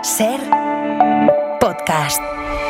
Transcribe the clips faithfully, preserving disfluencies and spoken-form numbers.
Ser podcast.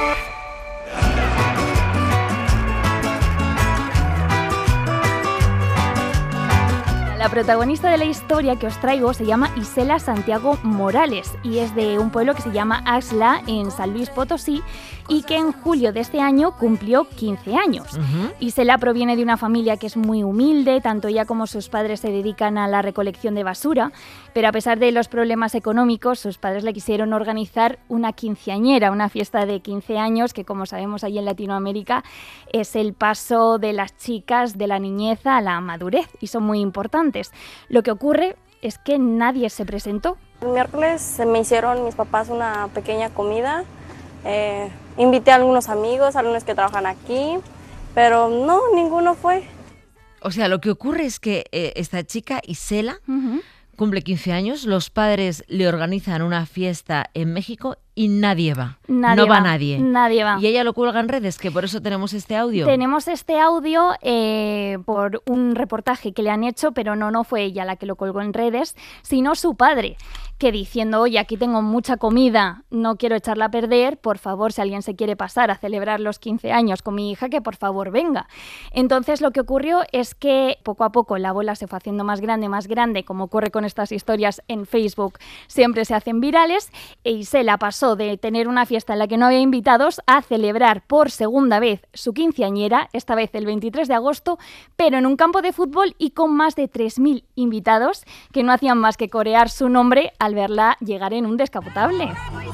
La protagonista de la historia que os traigo se llama Isela Santiago Morales y es de un pueblo que se llama Axtla, en San Luis Potosí, y que en julio de este año cumplió quince años. Uh-huh. Isela proviene de una familia que es muy humilde, tanto ella como sus padres se dedican a la recolección de basura, pero a pesar de los problemas económicos, sus padres le quisieron organizar una quinceañera, una fiesta de quince años que, como sabemos allí en Latinoamérica, es el paso de las chicas de la niñez a la madurez y son muy importantes. Lo que ocurre es que nadie se presentó. El miércoles me hicieron mis papás una pequeña comida. Eh, invité a algunos amigos, algunos que trabajan aquí, pero no, ninguno fue. O sea, lo que ocurre es que eh, esta chica, Isela, Uh-huh. cumple quince años, los padres le organizan una fiesta en México y nadie va. Nadie no va, va nadie. Nadie va. Y ella lo cuelga en redes, que por eso tenemos este audio. Tenemos este audio eh, por un reportaje que le han hecho, pero no, no fue ella la que lo colgó en redes, sino su padre, que diciendo, oye, aquí tengo mucha comida, no quiero echarla a perder, por favor, si alguien se quiere pasar a celebrar los quince años con mi hija, que por favor venga. Entonces lo que ocurrió es que poco a poco la bola se fue haciendo más grande, más grande, como ocurre con estas historias en Facebook, siempre se hacen virales, e Isela pasó de tener una fiesta en la que no había invitados a celebrar por segunda vez su quinceañera, esta vez el veintitrés de agosto, pero en un campo de fútbol y con más de tres mil invitados que no hacían más que corear su nombre al verla llegar en un descapotable.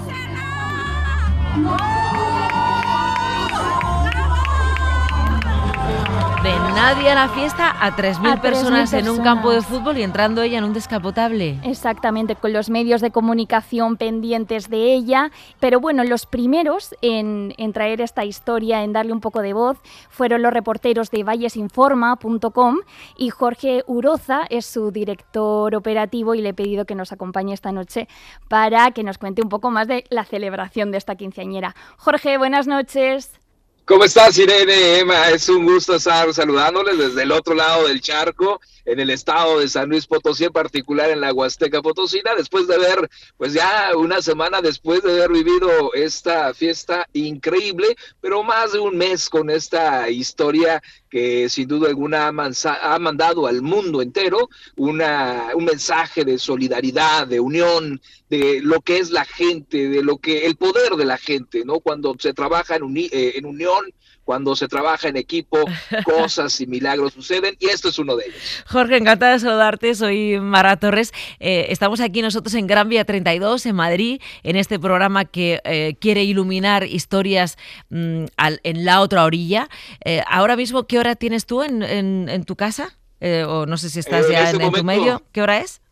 De nadie a la fiesta a tres mil personas en un personas. campo de fútbol y entrando ella en un descapotable. Exactamente, con los medios de comunicación pendientes de ella. Pero bueno, los primeros en, en traer esta historia, en darle un poco de voz, fueron los reporteros de vallesinforma punto com y Jorge Uroza es su director operativo y le he pedido que nos acompañe esta noche para que nos cuente un poco más de la celebración de esta quinceañera. Jorge, buenas noches. ¿Cómo estás, Irene, Emma? Es un gusto estar saludándoles desde el otro lado del charco, en el estado de San Luis Potosí, en particular en la Huasteca Potosina, después de ver, pues ya una semana después de haber vivido esta fiesta increíble, pero más de un mes con esta historia que sin duda alguna ha, mansa- ha mandado al mundo entero una, un mensaje de solidaridad, de unión, de lo que es la gente, de lo que el poder de la gente, ¿no? Cuando se trabaja en, uni- eh, en unión, cuando se trabaja en equipo, cosas y milagros suceden, y esto es uno de ellos. Jorge, encantada de saludarte, soy Mara Torres. Eh, estamos aquí nosotros en Gran Vía treinta y dos, en Madrid, en este programa que eh, quiere iluminar historias mmm, al, en la otra orilla. Eh, ahora mismo, ¿qué hora tienes tú en, en, en tu casa? Eh, o no sé si estás Eh, ya en este en, en tu momento, medio. ¿Qué hora es?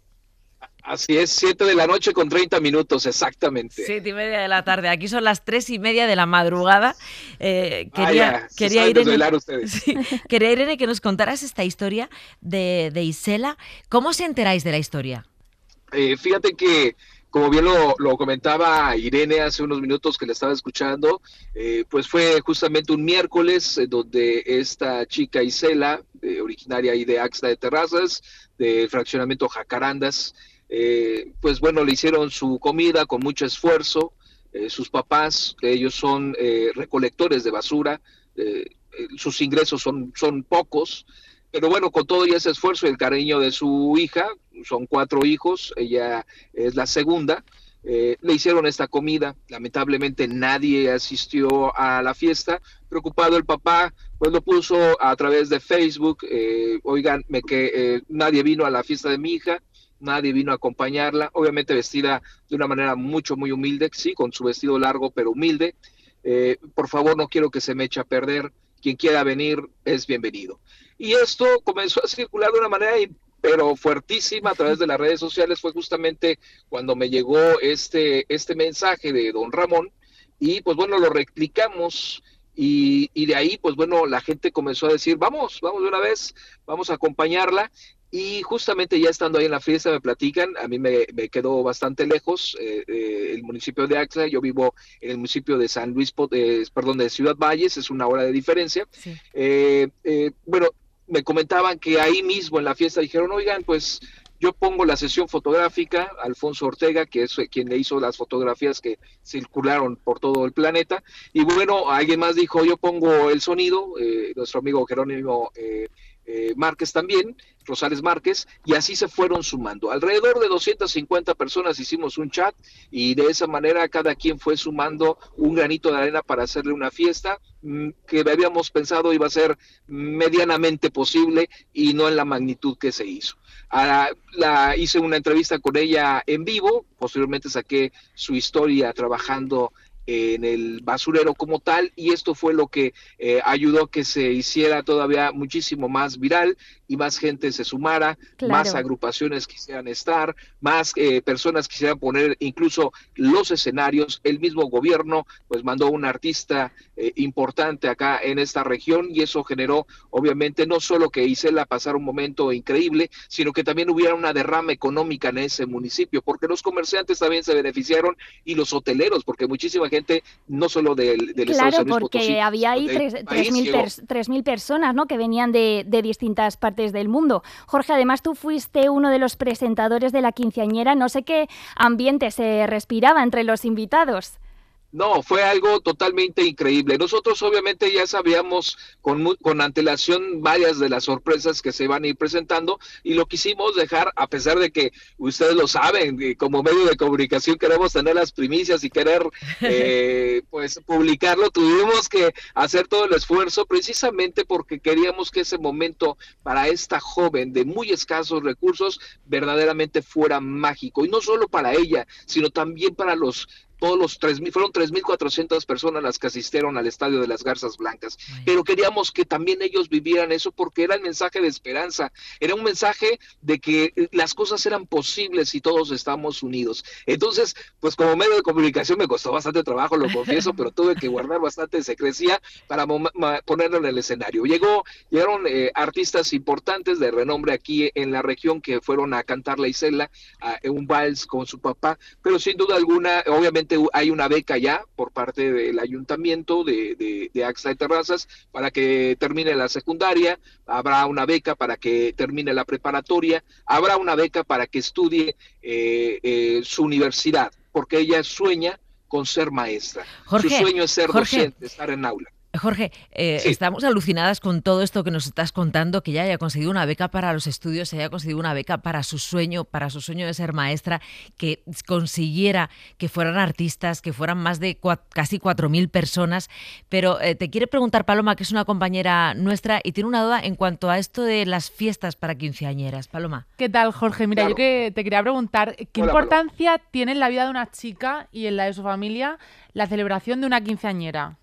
Así es, siete de la noche con treinta minutos, exactamente. Siete y media de la tarde. Aquí son las tres y media de la madrugada. Eh, quería, ah, ya, quería, se Irene, ustedes. sí, quería, Irene, que nos contaras esta historia de, de Isela. ¿Cómo os enteráis de la historia? Eh, fíjate que, como bien lo, lo comentaba Irene hace unos minutos que le estaba escuchando, eh, pues fue justamente un miércoles eh, donde esta chica Isela, eh, originaria ahí de Axtla de Terrazas, del fraccionamiento Jacarandas, Eh, pues bueno, le hicieron su comida con mucho esfuerzo, eh, sus papás, ellos son eh, recolectores de basura, eh, eh, sus ingresos son, son pocos, pero bueno, con todo y ese esfuerzo y el cariño de su hija, son cuatro hijos, ella es la segunda, eh, le hicieron esta comida, lamentablemente nadie asistió a la fiesta, preocupado el papá, pues lo puso a través de Facebook, eh, oigan, me que eh, nadie vino a la fiesta de mi hija, nadie vino a acompañarla, obviamente vestida de una manera mucho, muy humilde, sí, con su vestido largo, pero humilde. Eh, por favor, no quiero que se me eche a perder. Quien quiera venir es bienvenido. Y esto comenzó a circular de una manera, pero fuertísima a través de las redes sociales. Fue justamente cuando me llegó este, este mensaje de don Ramón y pues bueno, lo replicamos. Y, y de ahí, pues bueno, la gente comenzó a decir, vamos, vamos de una vez, vamos a acompañarla. Y justamente ya estando ahí en la fiesta me platican, a mí me, me quedó bastante lejos eh, eh, el municipio de Axtla, yo vivo en el municipio de San Luis, eh, perdón, de Ciudad Valles, es una hora de diferencia. Sí. Eh, eh, bueno, me comentaban que ahí mismo en la fiesta dijeron, oigan, pues Yo pongo la sesión fotográfica, Alfonso Ortega, que es quien le hizo las fotografías que circularon por todo el planeta, y bueno, alguien más dijo, yo pongo el sonido, eh, nuestro amigo Jerónimo eh, eh, Márquez también, Rosales Márquez, y así se fueron sumando. Alrededor de doscientas cincuenta personas hicimos un chat, y de esa manera cada quien fue sumando un granito de arena para hacerle una fiesta que habíamos pensado iba a ser medianamente posible y no en la magnitud que se hizo. A, la, hice una entrevista con ella en vivo, posteriormente saqué su historia trabajando en el basurero como tal, y esto fue lo que eh, ayudó a que se hiciera todavía muchísimo más viral y más gente se sumara, claro. Más agrupaciones quisieran estar, más eh, personas quisieran poner incluso los escenarios. El mismo gobierno pues mandó un artista eh, importante acá en esta región, y eso generó obviamente no solo que Isela pasara un momento increíble, sino que también hubiera una derrama económica en ese municipio, porque los comerciantes también se beneficiaron y los hoteleros, porque muchísima gente, no solo del, del claro, estado de San Luis porque Potosí, había ahí tres mil personas, ¿no?, que venían de, de distintas partes del mundo. Jorge, además tú fuiste uno de los presentadores de la quinceañera, no sé qué ambiente se respiraba entre los invitados. No, fue algo totalmente increíble. Nosotros obviamente ya sabíamos con, con antelación varias de las sorpresas que se van a ir presentando, y lo quisimos dejar, a pesar de que ustedes lo saben, como medio de comunicación queremos tener las primicias y querer eh, pues publicarlo. Tuvimos que hacer todo el esfuerzo precisamente porque queríamos que ese momento para esta joven de muy escasos recursos verdaderamente fuera mágico, y no solo para ella, sino también para los todos los tres mil, fueron tres mil cuatrocientas personas las que asistieron al Estadio de las Garzas Blancas. Ay. Pero queríamos que también ellos vivieran eso, porque era el mensaje de esperanza, era un mensaje de que las cosas eran posibles y todos estamos unidos. Entonces, pues como medio de comunicación me costó bastante trabajo, lo confieso, pero tuve que guardar bastante secrecía para ponerlo en el escenario. Llegó, llegaron eh, artistas importantes de renombre aquí en la región que fueron a cantar la Isela, a, a un vals con su papá, pero sin duda alguna, obviamente hay una beca ya por parte del ayuntamiento de, de, de Axtla de Terrazas para que termine la secundaria, habrá una beca para que termine la preparatoria, habrá una beca para que estudie eh, eh, su universidad, porque ella sueña con ser maestra. Jorge, su sueño es ser Jorge. docente, estar en aula. Jorge, eh, sí. estamos alucinadas con todo esto que nos estás contando, que ella haya conseguido una beca para los estudios, haya conseguido una beca para su sueño, para su sueño de ser maestra, que consiguiera que fueran artistas, que fueran más de cua- casi cuatro mil personas. Pero eh, te quiere preguntar Paloma, que es una compañera nuestra, y tiene una duda en cuanto a esto de las fiestas para quinceañeras. Paloma. ¿Qué tal, Jorge? Mira, claro. yo que te quería preguntar, ¿qué Hola, importancia Paloma. tiene en la vida de una chica y en la de su familia la celebración de una quinceañera?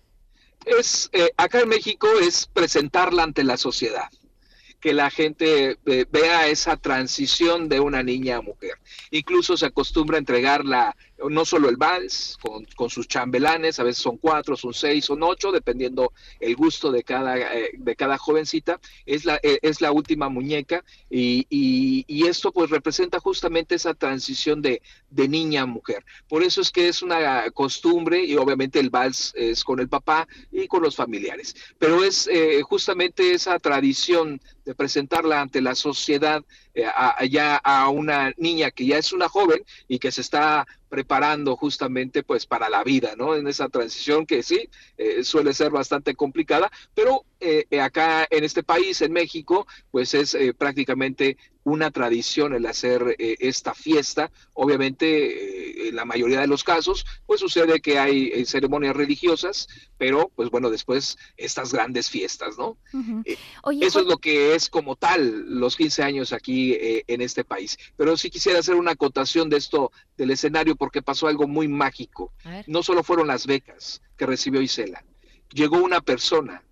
Es, eh, acá en México es presentarla ante la sociedad, que la gente eh, vea esa transición de una niña a mujer. Incluso se acostumbra a entregarla, no solo el vals, con, con sus chambelanes, a veces son cuatro, son seis, son ocho, dependiendo el gusto de cada, eh, de cada jovencita, es la, eh, es la última muñeca, y, y, y esto pues representa justamente esa transición de, de niña a mujer. Por eso es que es una costumbre, y obviamente el vals es con el papá y con los familiares, pero es eh, justamente esa tradición de presentarla ante la sociedad, eh, a, a, ya a una niña que ya es una joven y que se está preparando justamente pues para la vida, ¿no? En esa transición que sí, eh, suele ser bastante complicada, pero eh, acá en este país, en México, pues es eh, prácticamente una tradición el hacer eh, esta fiesta. Obviamente, eh, en la mayoría de los casos, pues sucede que hay eh, ceremonias religiosas, pero pues bueno, después estas grandes fiestas, ¿no? Uh-huh. eh, Oye, eso pues... es lo que es como tal los quince años aquí eh, en este país. Pero sí quisiera hacer una acotación de esto, del escenario, porque pasó algo muy mágico. No solo fueron las becas que recibió Isela, llegó una persona,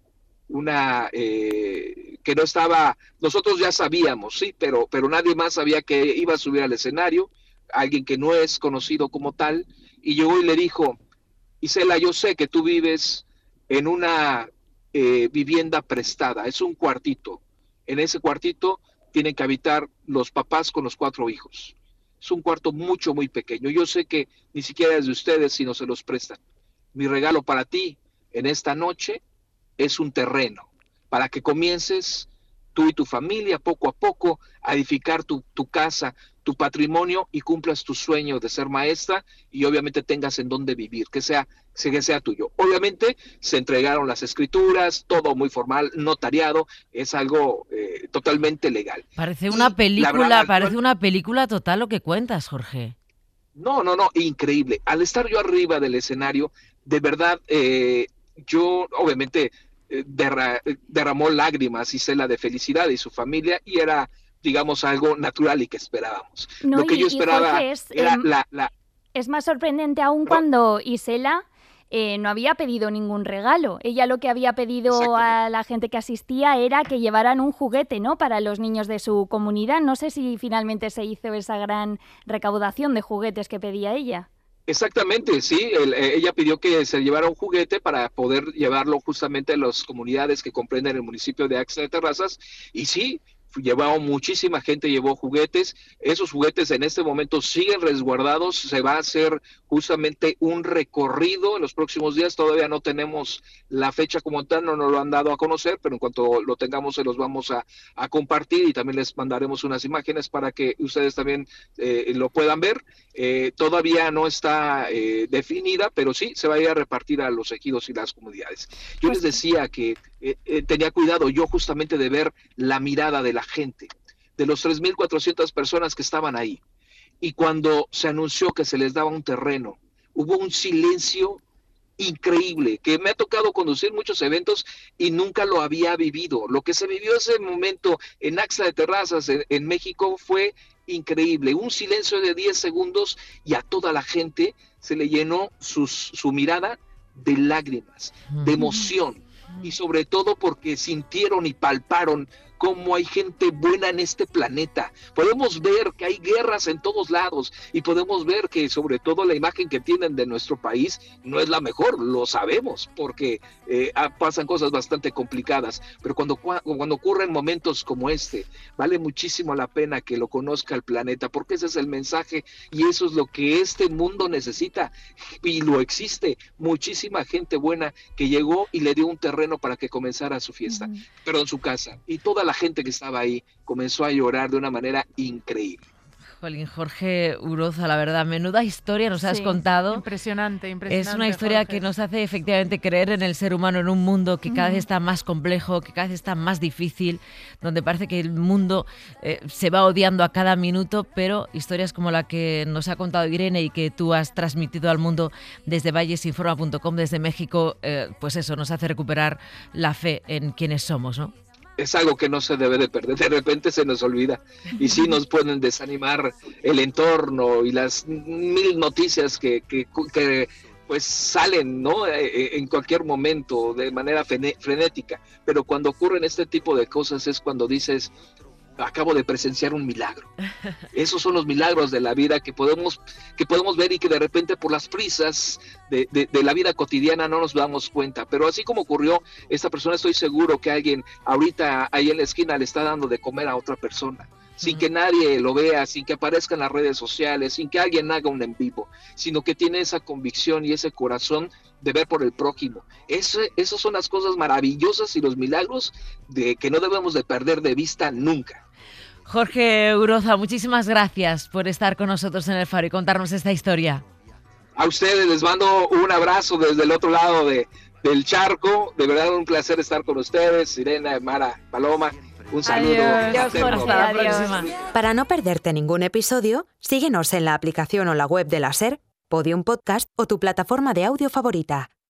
una eh, que no estaba, nosotros ya sabíamos, sí, pero, pero nadie más sabía que iba a subir al escenario, alguien que no es conocido como tal, y llegó y le dijo: Isela, yo sé que tú vives en una eh, vivienda prestada, es un cuartito, en ese cuartito tienen que habitar los papás con los cuatro hijos. Es un cuarto mucho, muy pequeño. Yo sé que ni siquiera es de ustedes, sino se los prestan. Mi regalo para ti en esta noche es un terreno, para que comiences tú y tu familia, poco a poco, a edificar tu, tu casa, tu patrimonio y cumplas tu sueño de ser maestra y obviamente tengas en dónde vivir, que sea, que sea tuyo. Obviamente se entregaron las escrituras, todo muy formal, notariado, es algo eh, totalmente legal. Parece una Y película, verdad, parece una película total lo que cuentas, Jorge. No, no, no, increíble. Al estar yo arriba del escenario, de verdad, eh, yo obviamente eh, derra, derramó lágrimas Isela de felicidad y su familia, y era, digamos, algo natural y que esperábamos. No, Lo que y, yo y esperaba Jorge, es, era em, la, la... es más sorprendente aún No. cuando Isela eh, no había pedido ningún regalo. Ella lo que había pedido Exactamente. a la gente que asistía era que llevaran un juguete, ¿no?, para los niños de su comunidad. No sé si finalmente se hizo esa gran recaudación de juguetes que pedía ella. Exactamente, sí, el, eh, ella pidió que se llevara un juguete para poder llevarlo justamente a las comunidades que comprenden el municipio de Axla de Terrazas, y sí, llevó muchísima gente, llevó juguetes. Esos juguetes en este momento siguen resguardados. Se va a hacer justamente un recorrido en los próximos días. Todavía no tenemos la fecha como tal, no nos lo han dado a conocer, pero en cuanto lo tengamos se los vamos a, a compartir y también les mandaremos unas imágenes para que ustedes también eh, lo puedan ver. Eh, todavía no está eh, definida, pero sí se va a ir a repartir a los ejidos y las comunidades. Yo les decía que eh, eh, tenía cuidado yo justamente de ver la mirada de la gente, de los tres mil cuatrocientas personas que estaban ahí. Y cuando se anunció que se les daba un terreno, hubo un silencio increíble, que me ha tocado conducir muchos eventos y nunca lo había vivido. Lo que se vivió ese momento en Axla de Terrazas, en, en México, fue increíble. Un silencio de diez segundos y a toda la gente se le llenó sus, su mirada de lágrimas, de emoción, y sobre todo porque sintieron y palparon cómo hay gente buena en este planeta. Podemos ver que hay guerras en todos lados y podemos ver que sobre todo la imagen que tienen de nuestro país no es la mejor, lo sabemos, porque eh, pasan cosas bastante complicadas, pero cuando, cuando ocurren momentos como este, vale muchísimo la pena que lo conozca el planeta, porque ese es el mensaje y eso es lo que este mundo necesita, y lo existe, muchísima gente buena que llegó y le dio un terreno para que comenzara su fiesta, uh-huh. perdón, su casa, y toda la gente que estaba ahí comenzó a llorar de una manera increíble. Jolín, Jorge Uroza, la verdad, menuda historia nos has sí, contado. Impresionante, impresionante. Es una historia Jorge. que nos hace efectivamente creer en el ser humano, en un mundo que cada vez está más complejo, que cada vez está más difícil, donde parece que el mundo eh, se va odiando a cada minuto, pero historias como la que nos ha contado Irene y que tú has transmitido al mundo desde vallesinforma punto com, desde México, eh, pues eso, nos hace recuperar la fe en quienes somos, ¿no? Es algo que no se debe de perder, de repente se nos olvida y sí nos pueden desanimar el entorno y las mil noticias que, que, que pues salen, ¿no?, en cualquier momento de manera frenética, pero cuando ocurren este tipo de cosas es cuando dices, acabo de presenciar un milagro. Esos son los milagros de la vida que podemos, que podemos ver y que de repente por las prisas de, de, de la vida cotidiana no nos damos cuenta. Pero así como ocurrió, esta persona, estoy seguro que alguien ahorita ahí en la esquina le está dando de comer a otra persona, sin uh-huh. que nadie lo vea, sin que aparezca en las redes sociales, sin que alguien haga un en vivo, sino que tiene esa convicción y ese corazón de ver por el prójimo. Eso, esas son las cosas maravillosas y los milagros de que no debemos de perder de vista nunca. Jorge Uroza, muchísimas gracias por estar con nosotros en El Faro y contarnos esta historia. A ustedes les mando un abrazo desde el otro lado de, del charco. De verdad un placer estar con ustedes. Irene, Mara, Paloma, un saludo. Adiós, Jorge, hasta la próxima. Para no perderte ningún episodio, síguenos en la aplicación o la web de la SER, Podium Podcast o tu plataforma de audio favorita.